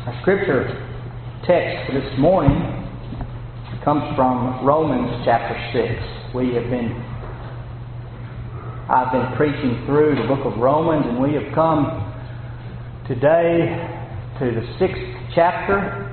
Our scripture text for this morning comes from Romans chapter 6. I've been preaching through the book of Romans, and we have come today to the 6th chapter,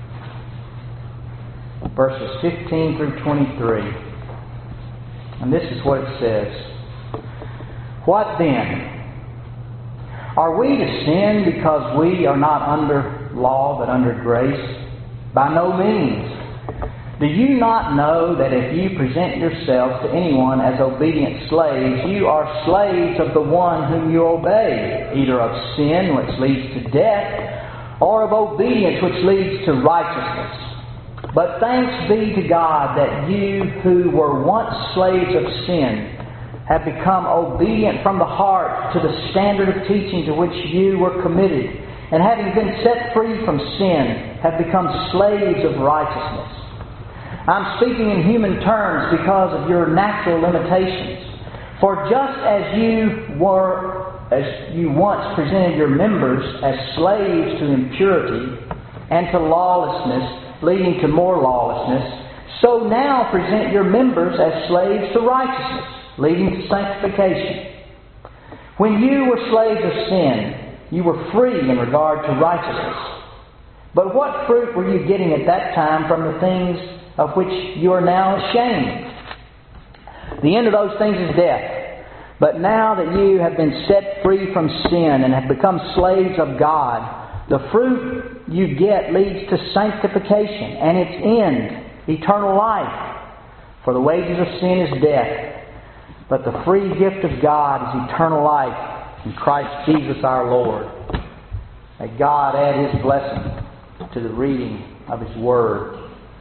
verses 15 through 23. And this is what it says. What then? Are we to sin because we are not under law but under grace? By no means. Do you not know that if you present yourselves to anyone as obedient slaves, you are slaves of the one whom you obey, either of sin, which leads to death, or of obedience, which leads to righteousness? But thanks be to God that you who were once slaves of sin have become obedient from the heart to the standard of teaching to which you were committed, and having been set free from sin, have become slaves of righteousness. I'm speaking in human terms because of your natural limitations. For just as you once presented your members as slaves to impurity and to lawlessness, leading to more lawlessness, so now present your members as slaves to righteousness, leading to sanctification. When you were slaves of sin, you were free in regard to righteousness. But what fruit were you getting at that time from the things of which you are now ashamed? The end of those things is death. But now that you have been set free from sin and have become slaves of God, the fruit you get leads to sanctification, and its end, eternal life. For the wages of sin is death, but the free gift of God is eternal life in Christ Jesus our Lord. May God add His blessing to the reading of His Word.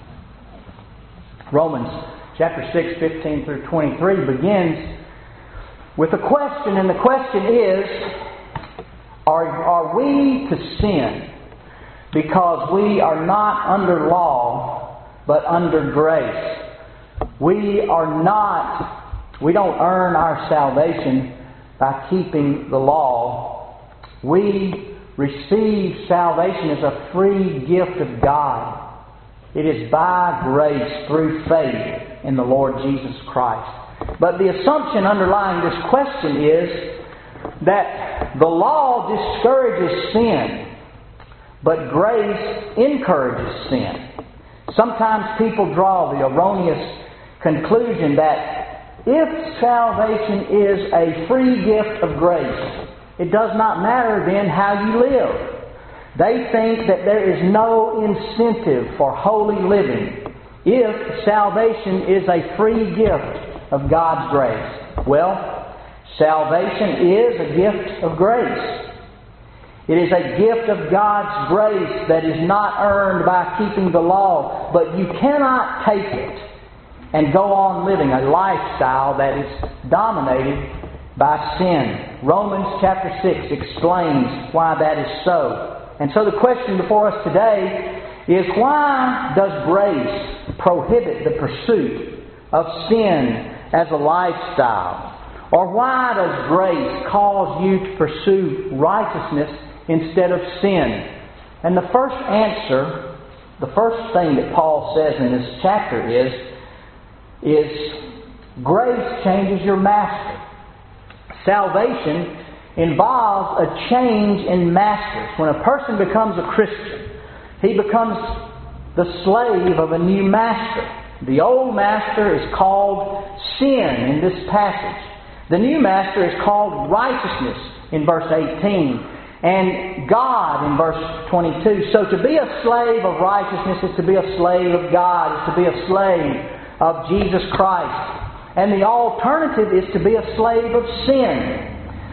Romans chapter 6, 15 through 23 begins with a question, and the question is, are we to sin because we are not under law but under grace? We don't earn our salvation by keeping the law. We receive salvation as a free gift of God. It is by grace through faith in the Lord Jesus Christ. But the assumption underlying this question is that the law discourages sin, but grace encourages sin. Sometimes people draw the erroneous conclusion that if salvation is a free gift of grace, it does not matter then how you live. They think that there is no incentive for holy living if salvation is a free gift of God's grace. Well, salvation is a gift of grace. It is a gift of God's grace that is not earned by keeping the law, but you cannot take it and go on living a lifestyle that is dominated by sin. Romans chapter 6 explains why that is so. And so the question before us today is, why does grace prohibit the pursuit of sin as a lifestyle? Or why does grace cause you to pursue righteousness instead of sin? And the first answer, the first thing that Paul says in this chapter is grace changes your master. Salvation involves a change in masters. When a person becomes a Christian, he becomes the slave of a new master. The old master is called sin in this passage. The new master is called righteousness in verse 18, and God in verse 22. So to be a slave of righteousness is to be a slave of God, is to be a slave of Jesus Christ. And the alternative is to be a slave of sin.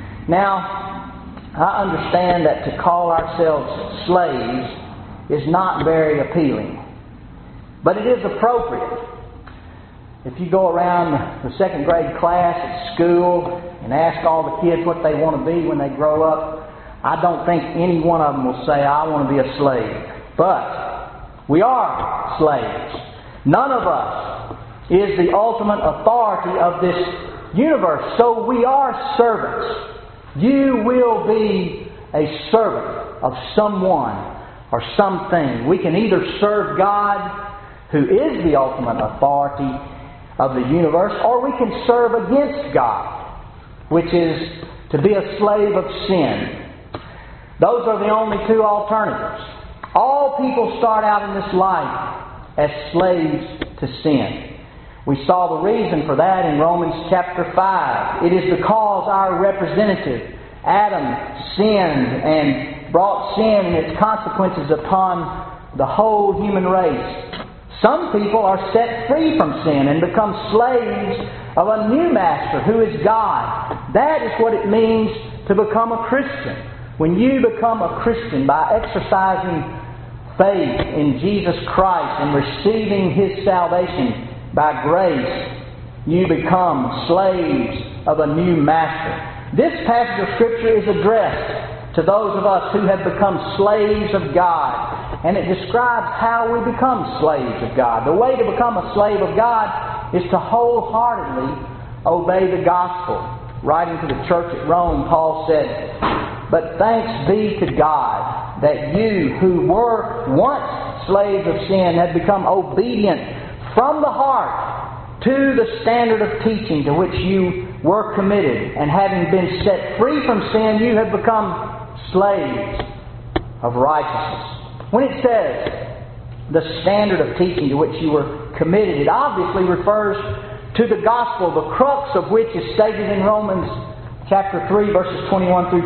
Now, I understand that to call ourselves slaves is not very appealing, but it is appropriate. If you go around the second grade class at school and ask all the kids what they want to be when they grow up, I don't think any one of them will say, I want to be a slave. But we are slaves. None of us is the ultimate authority of this universe, so we are servants. You will be a servant of someone or something. We can either serve God, who is the ultimate authority of the universe, or we can serve against God, which is to be a slave of sin. Those are the only two alternatives. All people start out in this life as slaves to sin. We saw the reason for that in Romans chapter 5. It is because our representative, Adam, sinned and brought sin and its consequences upon the whole human race. Some people are set free from sin and become slaves of a new master who is God. That is what it means to become a Christian. When you become a Christian by exercising faith in Jesus Christ and receiving His salvation by grace, you become slaves of a new master. This passage of Scripture is addressed to those of us who have become slaves of God. And it describes how we become slaves of God. The way to become a slave of God is to wholeheartedly obey the gospel. Writing to the church at Rome, Paul said, "But thanks be to God that you who were once slaves of sin have become obedient from the heart to the standard of teaching to which you were committed. And having been set free from sin, you have become slaves of righteousness." When it says the standard of teaching to which you were committed, it obviously refers to the gospel, the crux of which is stated in Romans chapter 3, verses 21 through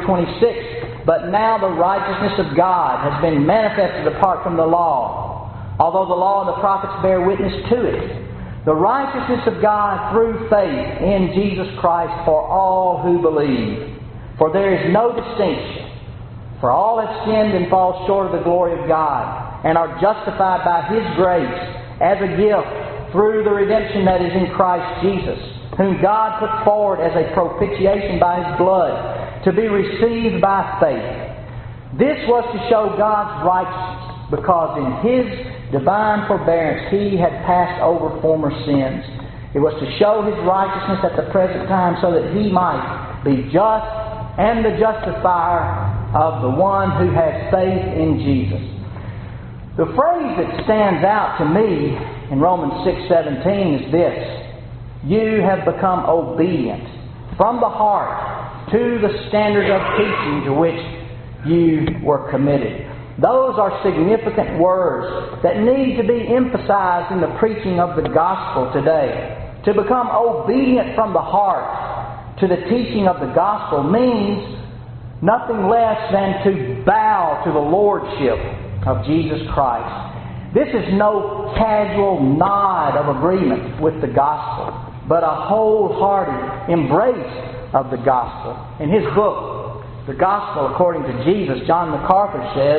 26. "But now the righteousness of God has been manifested apart from the law, although the law and the prophets bear witness to it. The righteousness of God through faith in Jesus Christ for all who believe. For there is no distinction. For all have sinned and fall short of the glory of God, and are justified by His grace as a gift through the redemption that is in Christ Jesus, whom God put forward as a propitiation by His blood, to be received by faith. This was to show God's righteousness, because in His divine forbearance He had passed over former sins. It was to show His righteousness at the present time, so that He might be just and the justifier of the one who has faith in Jesus." The phrase that stands out to me in Romans 6:17 is this: "You have become obedient from the heart to the standard of teaching to which you were committed." Those are significant words that need to be emphasized in the preaching of the gospel today. To become obedient from the heart to the teaching of the gospel means nothing less than to bow to the lordship of Jesus Christ. This is no casual nod of agreement with the gospel, but a wholehearted embrace of the gospel. In his book, The Gospel According to Jesus, John MacArthur says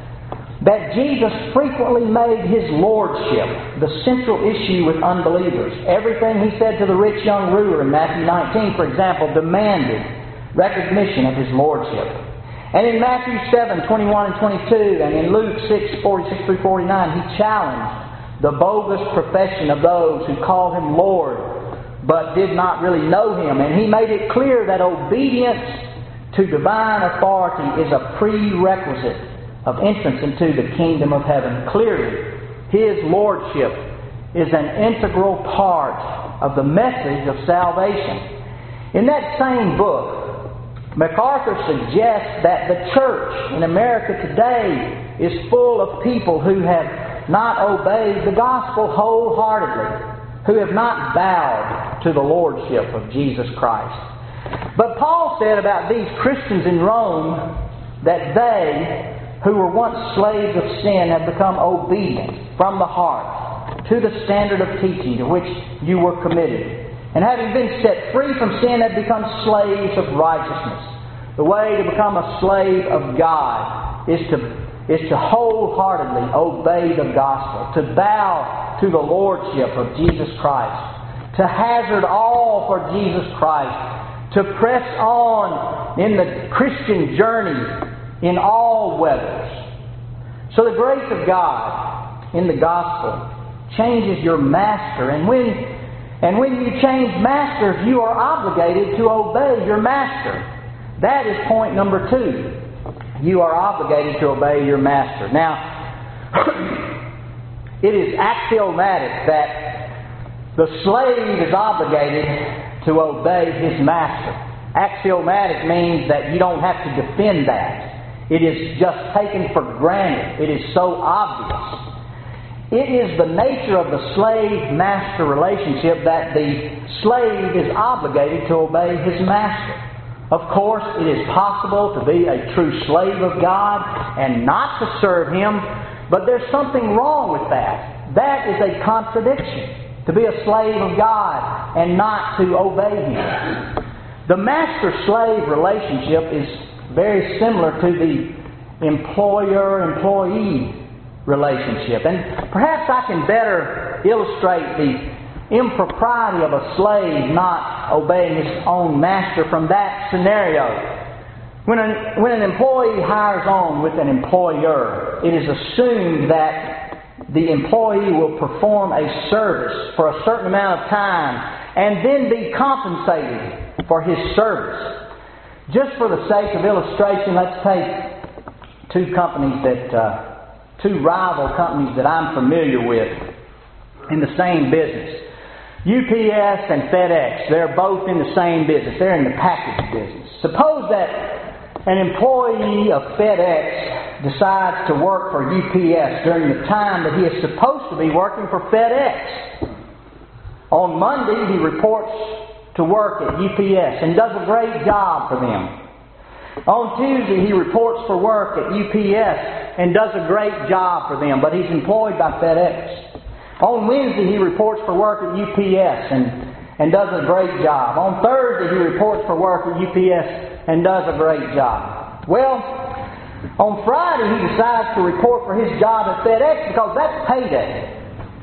that Jesus frequently made His lordship the central issue with unbelievers. Everything He said to the rich young ruler in Matthew 19, for example, demanded recognition of His lordship. And in Matthew 7, 21 and 22, and in Luke 6, 46 through 49, He challenged the bogus profession of those who called Him Lord, but did not really know Him. And He made it clear that obedience to divine authority is a prerequisite of entrance into the kingdom of heaven. Clearly, His lordship is an integral part of the message of salvation. In that same book, MacArthur suggests that the church in America today is full of people who have not obeyed the gospel wholeheartedly, who have not bowed to the lordship of Jesus Christ. But Paul said about these Christians in Rome that they, who were once slaves of sin, have become obedient from the heart to the standard of teaching to which you were committed. And having been set free from sin, have become slaves of righteousness. The way to become a slave of God is to wholeheartedly obey the gospel, to bow to the lordship of Jesus Christ, to hazard all for Jesus Christ, to press on in the Christian journey in all weathers. So the grace of God in the gospel changes your master, and when you change masters, you are obligated to obey your master. That is point number 2. you are obligated to obey your master. Now, it is axiomatic that the slave is obligated to obey his master. Axiomatic means that you don't have to defend that. It is just taken for granted. It is so obvious. It is the nature of the slave-master relationship that the slave is obligated to obey his master. Of course, it is possible to be a true slave of God and not to serve Him, but there's something wrong with that. That is a contradiction, to be a slave of God and not to obey Him. The master-slave relationship is very similar to the employer-employee relationship. And perhaps I can better illustrate the impropriety of a slave not obeying his own master from that scenario. When an employee hires on with an employer, it is assumed that the employee will perform a service for a certain amount of time and then be compensated for his service. Just for the sake of illustration, let's take two rival companies that I'm familiar with in the same business. UPS and FedEx, they're both in the same business. They're in the package business. Suppose that an employee of FedEx decides to work for UPS during the time that he is supposed to be working for FedEx. On Monday, he reports to work at UPS and does a great job for them. On Tuesday, he reports for work at UPS and does a great job for them, but he's employed by FedEx. On Wednesday, he reports for work at UPS and does a great job. On Thursday, he reports for work at UPS and does a great job. Well, on Friday, he decides to report for his job at FedEx because that's payday.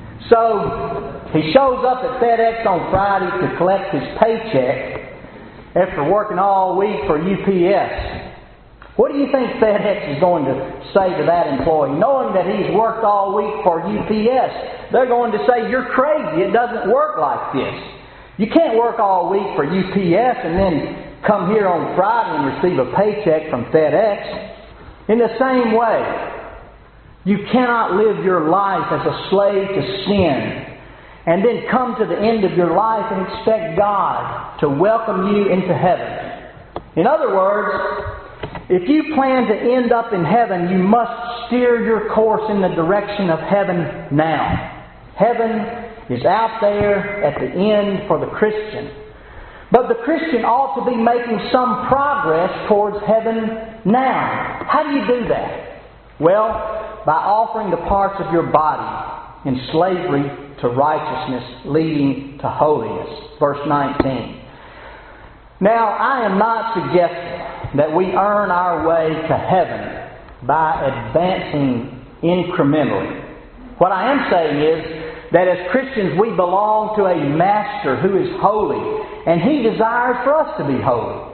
So he shows up at FedEx on Friday to collect his paycheck after working all week for UPS. What do you think FedEx is going to say to that employee? Knowing that he's worked all week for UPS, they're going to say, "You're crazy. It doesn't work like this. You can't work all week for UPS and then come here on Friday and receive a paycheck from FedEx." In the same way, you cannot live your life as a slave to sin and then come to the end of your life and expect God to welcome you into heaven. In other words, if you plan to end up in heaven, you must steer your course in the direction of heaven now. Heaven is out there at the end for the Christian. But the Christian ought to be making some progress towards heaven now. How do you do that? Well, by offering the parts of your body in slavery to righteousness, leading to holiness. Verse 19. Now, I am not suggesting that we earn our way to heaven by advancing incrementally. What I am saying is that as Christians we belong to a Master who is holy, and He desires for us to be holy.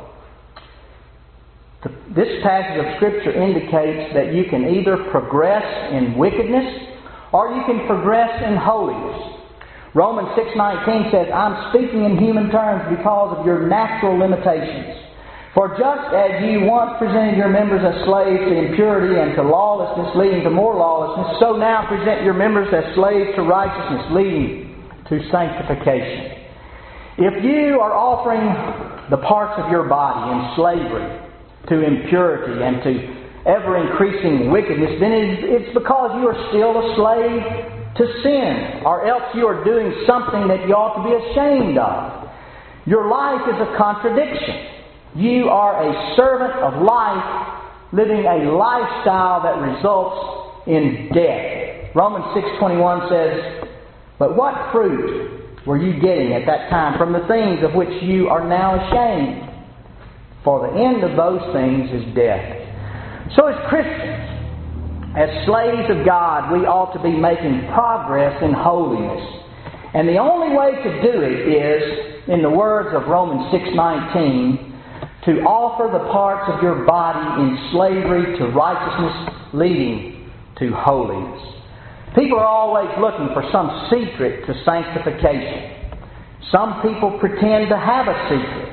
This passage of Scripture indicates that you can either progress in wickedness or you can progress in holiness. Romans 6:19 says, "I'm speaking in human terms because of your natural limitations. For just as you once presented your members as slaves to impurity and to lawlessness, leading to more lawlessness, so now present your members as slaves to righteousness, leading to sanctification." If you are offering the parts of your body in slavery to impurity and to ever-increasing wickedness, then it's because you are still a slave to sin, or else you are doing something that you ought to be ashamed of. Your life is a contradiction. You are a servant of life, living a lifestyle that results in death. Romans 6:21 says, "But what fruit were you getting at that time from the things of which you are now ashamed? For the end of those things is death." So as Christians, as slaves of God, we ought to be making progress in holiness. And the only way to do it is, in the words of Romans 6:19, to offer the parts of your body in slavery to righteousness, leading to holiness. People are always looking for some secret to sanctification. Some people pretend to have a secret,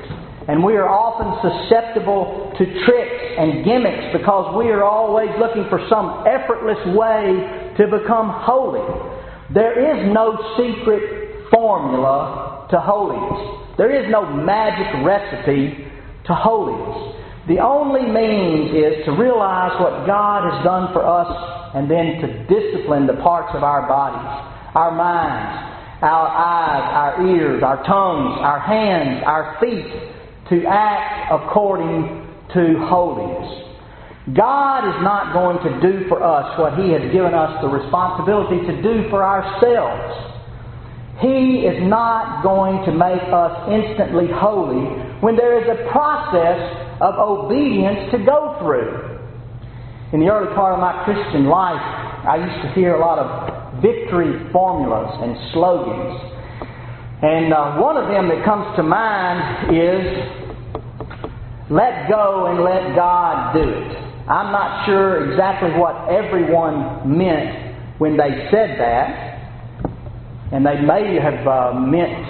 And we are often susceptible to tricks and gimmicks because we are always looking for some effortless way to become holy. There is no secret formula to holiness. There is no magic recipe to holiness. The only means is to realize what God has done for us and then to discipline the parts of our bodies, our minds, our eyes, our ears, our tongues, our hands, our feet, to act according to holiness. God is not going to do for us what He has given us the responsibility to do for ourselves. He is not going to make us instantly holy when there is a process of obedience to go through. In the early part of my Christian life, I used to hear a lot of victory formulas and slogans. And one of them that comes to mind is, let go and let God do it. I'm not sure exactly what everyone meant when they said that. And they may have meant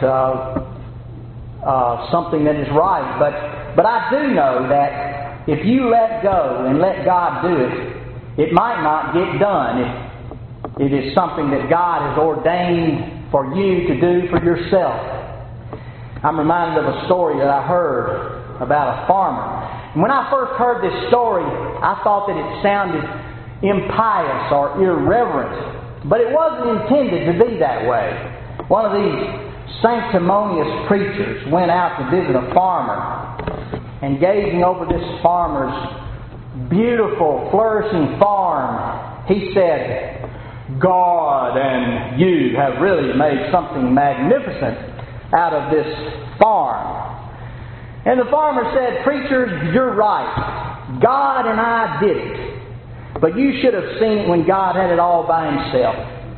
something that is right. But I do know that if you let go and let God do it, it might not get done. It is something that God has ordained for you to do for yourself. I'm reminded of a story that I heard about a farmer. And when I first heard this story, I thought that it sounded impious or irreverent. But it wasn't intended to be that way. One of these sanctimonious preachers went out to visit a farmer, and gazing over this farmer's beautiful, flourishing farm, he said, God and you have really made something magnificent out of this farm. And the farmer said, Preacher, you're right. God and I did it. But you should have seen it when God had it all by Himself.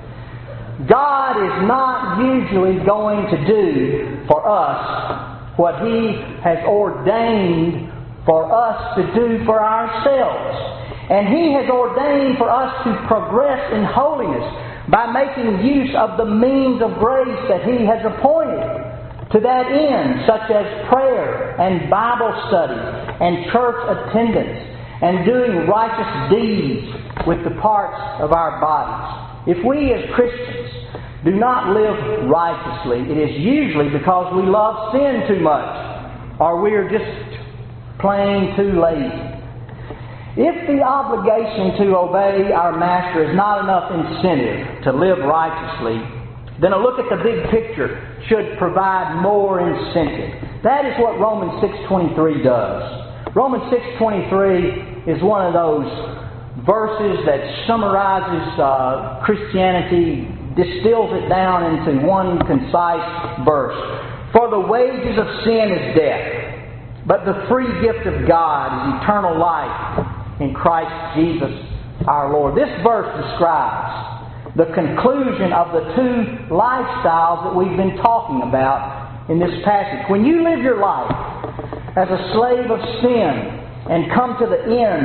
God is not usually going to do for us what He has ordained for us to do for ourselves. And He has ordained for us to progress in holiness by making use of the means of grace that He has appointed to that end, such as prayer and Bible study and church attendance and doing righteous deeds with the parts of our bodies. If we as Christians do not live righteously, it is usually because we love sin too much or we are just plain too lazy. If the obligation to obey our Master is not enough incentive to live righteously, then a look at the big picture should provide more incentive. That is what Romans 6:23 does. Romans 6:23 is one of those verses that summarizes Christianity, distills it down into one concise verse. For the wages of sin is death, but the free gift of God is eternal life in Christ Jesus our Lord. This verse describes the conclusion of the two lifestyles that we've been talking about in this passage. When you live your life as a slave of sin and come to the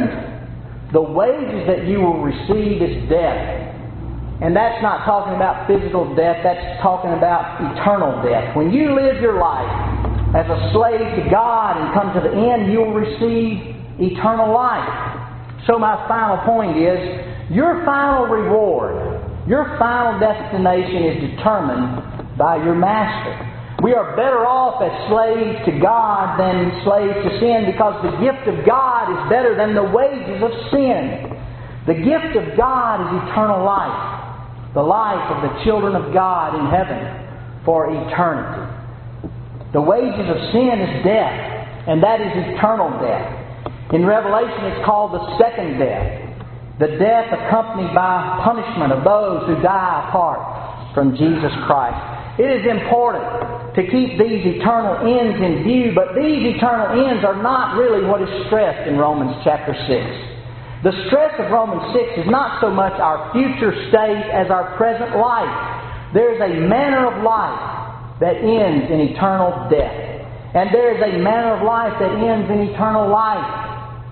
end, the wages that you will receive is death. And that's not talking about physical death, that's talking about eternal death. When you live your life as a slave to God and come to the end, you will receive eternal life. So my final point is, your final reward, your final destination is determined by your Master. We are better off as slaves to God than slaves to sin because the gift of God is better than the wages of sin. The gift of God is eternal life, the life of the children of God in heaven for eternity. The wages of sin is death, and that is eternal death. In Revelation, it's called the second death. The death accompanied by punishment of those who die apart from Jesus Christ. It is important to keep these eternal ends in view, but these eternal ends are not really what is stressed in Romans chapter 6. The stress of Romans 6 is not so much our future state as our present life. There is a manner of life that ends in eternal death. And there is a manner of life that ends in eternal life.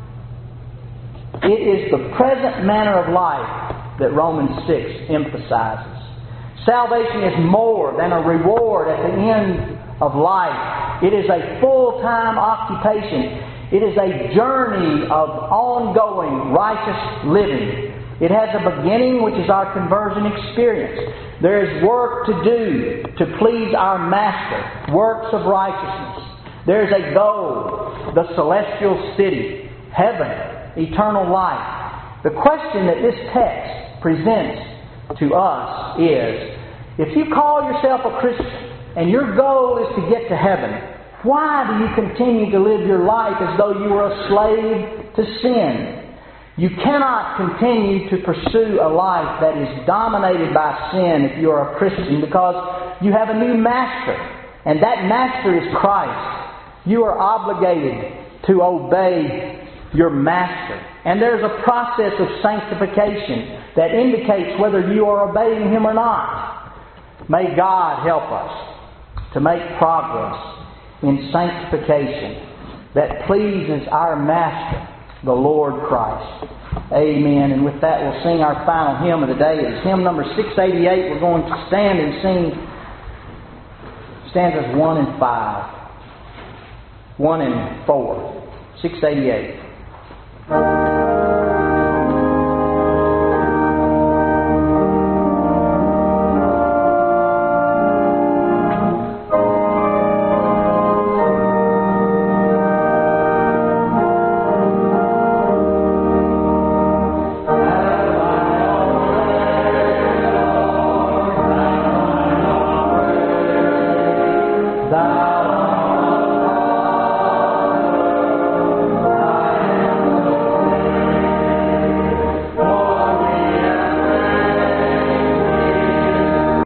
It is the present manner of life that Romans 6 emphasizes. Salvation is more than a reward at the end of life It is a full-time occupation. It is a journey of ongoing righteous living. It has a beginning, which is our conversion experience. There is work to do to please our Master, works of righteousness. There is a goal, the celestial city, heaven, eternal life. The question that this text presents to us is, if you call yourself a Christian and your goal is to get to heaven, why do you continue to live your life as though you were a slave to sin? You cannot continue to pursue a life that is dominated by sin if you are a Christian, because you have a new master, and that master is Christ. You are obligated to obey your master. And there's a process of sanctification that indicates whether you are obeying Him or not. May God help us to make progress in sanctification that pleases our Master, the Lord Christ. Amen. And with that, we'll sing our final hymn of the day. It's hymn number 688. We're going to stand and sing stanzas 1 and 5. 1 and 4. 688. Thy